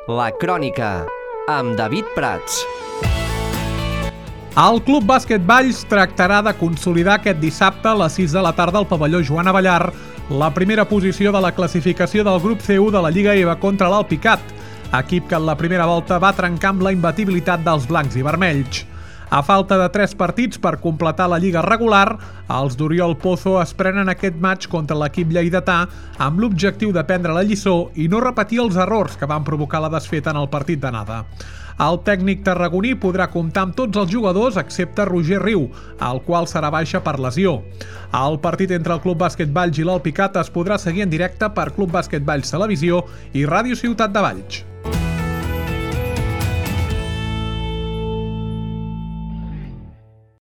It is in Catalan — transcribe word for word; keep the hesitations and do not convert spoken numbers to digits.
La Crònica, amb David Prats. El Club Bàsquet Valls tractarà de consolidar aquest dissabte a les sis de la tarda al pavelló Joan Abellar la primera posició de la classificació del grup C u de la Lliga EVA contra l'Alpicat, equip que en la primera volta va trencar amb la imbatibilitat dels blancs i vermells. A falta de tres partits per completar la Lliga regular, els d'Oriol Pozo es prenen aquest matx contra l'equip lleidatà amb l'objectiu de prendre la lliçó i no repetir els errors que van provocar la desfeta en el partit d'anada. El tècnic tarragoní podrà comptar amb tots els jugadors excepte Roger Riu, el qual serà baixa per lesió. El partit entre el Club Bàsquet Valls i l'Alpicat es podrà seguir en directe per Club Bàsquet Valls Televisió i Ràdio Ciutat de Valls.